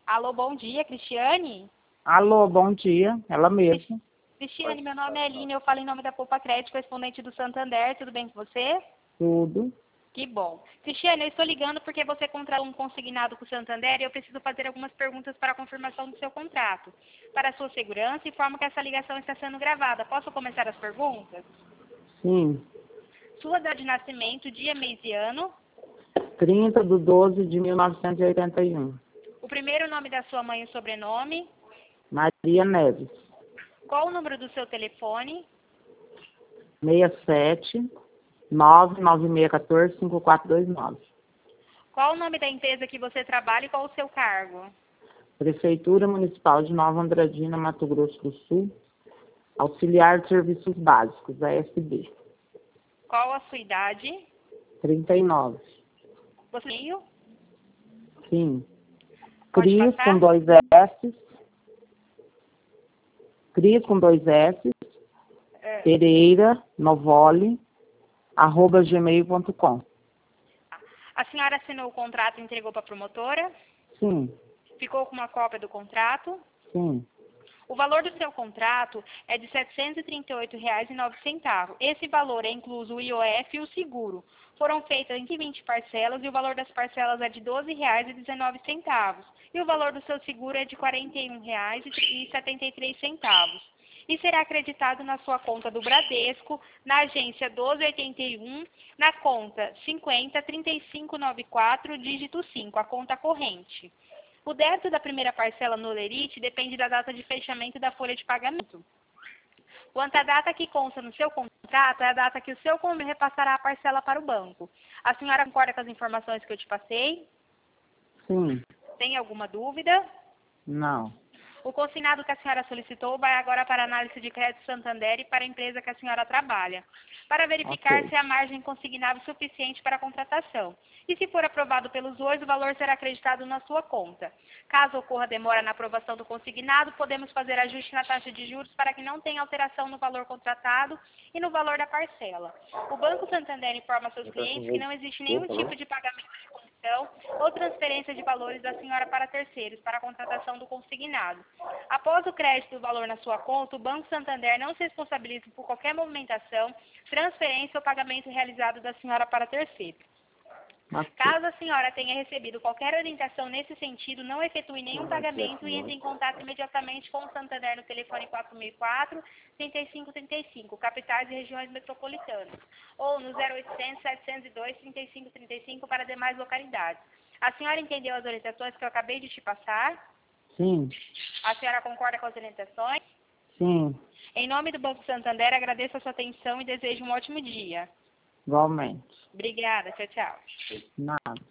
Alô, bom dia, Cristiane? Alô, bom dia. Ela mesma. Cristiane, meu nome é Aline, eu falo em nome da Poupa Crédito, correspondente do Santander. Tudo bem com você? Tudo. Que bom. Cristiane, eu estou ligando porque você contratou um consignado com o Santander e eu preciso fazer algumas perguntas para a confirmação do seu contrato. Para a sua segurança, informo que essa ligação está sendo gravada. Posso começar as perguntas? Sim. Sua data de nascimento, dia, mês e ano. 30/12/1981. O primeiro nome da sua mãe e o sobrenome. Maria Neves. Qual o número do seu telefone? 67 99614 5429. Qual o nome da empresa que você trabalha e qual o seu cargo? Prefeitura Municipal de Nova Andradina, Mato Grosso do Sul. Auxiliar de Serviços Básicos, ASB. Qual a sua idade? 39. Você meio? Sim. Pode Cris passar? com 2 S. Cris com 2 S. Pereira, Novoli, @gmail.com. A senhora assinou o contrato e entregou para a promotora? Sim, Ficou com uma cópia do contrato? sim. O valor do seu contrato é de R$ 738,09. Esse valor é incluso o IOF e o seguro. Foram feitas em 20 parcelas e o valor das parcelas é de R$ 12,19. E o valor do seu seguro é de R$ 41,73. E será acreditado na sua conta do Bradesco, na agência 1281, na conta 503594, dígito 5, a conta corrente. O débito da primeira parcela no Lerite depende da data de fechamento da folha de pagamento. Quanto à data que consta no seu contrato, é a data que o seu cônjuge repassará a parcela para o banco. A senhora concorda com as informações que eu te passei? Sim. Tem alguma dúvida? Não. O consignado que a senhora solicitou vai agora para a análise de crédito Santander e para a empresa que a senhora trabalha, para verificar Ok. se a margem consignável é suficiente para a contratação. E se for aprovado pelos dois, o valor será acreditado na sua conta. Caso ocorra demora na aprovação do consignado, podemos fazer ajuste na taxa de juros para que não tenha alteração no valor contratado e no valor da parcela. O Banco Santander informa a seus clientes que não existe nenhum tipo de pagamento de comissão ou transferência de valores da senhora para terceiros para a contratação do consignado. Após o crédito do valor na sua conta, o Banco Santander não se responsabiliza por qualquer movimentação, transferência ou pagamento realizado da senhora para terceiro. Ok. Caso a senhora tenha recebido qualquer orientação nesse sentido, não efetue nenhum pagamento e entre em contato imediatamente com o Santander no telefone 4004-3535, capitais e regiões metropolitanas, ou no 0800-702-3535 para demais localidades. A senhora entendeu as orientações que eu acabei de te passar? Sim. A senhora concorda com as orientações? Sim. Em nome do Banco Santander, agradeço a sua atenção e desejo um ótimo dia. Igualmente. Obrigada. Tchau, tchau. Nada.